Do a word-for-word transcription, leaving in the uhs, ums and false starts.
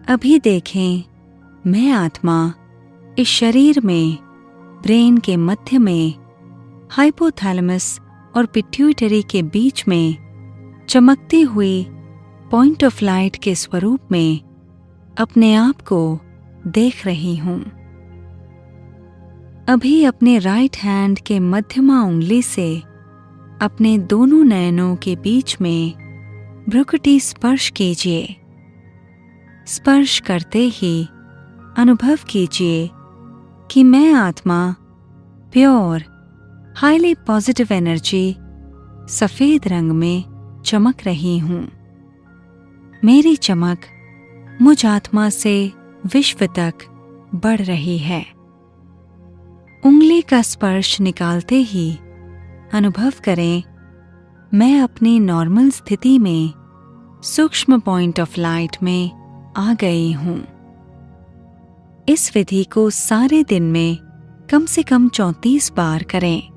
अभी देखें, मैं आत्मा इस शरीर में ब्रेन के मध्य में हाइपोथैलेमस और पिट्यूटरी के बीच में चमकती हुई पॉइंट ऑफ लाइट के स्वरूप में अपने आप को देख रही हूं। अभी अपने राइट हैंड के मध्यमा उंगली से अपने दोनों नयनों के बीच में भ्रुकुटी स्पर्श कीजिए। स्पर्श करते ही अनुभव कीजिए कि मैं आत्मा प्योर हाईली पॉजिटिव एनर्जी सफेद रंग में चमक रही हूं। मेरी चमक मुझ आत्मा से विश्व तक बढ़ रही है। उंगली का स्पर्श निकालते ही अनुभव करें, मैं अपनी नॉर्मल स्थिति में सूक्ष्म पॉइंट ऑफ लाइट में आ गई हूं। इस विधि को सारे दिन में कम से कम चौंतीस बार करें।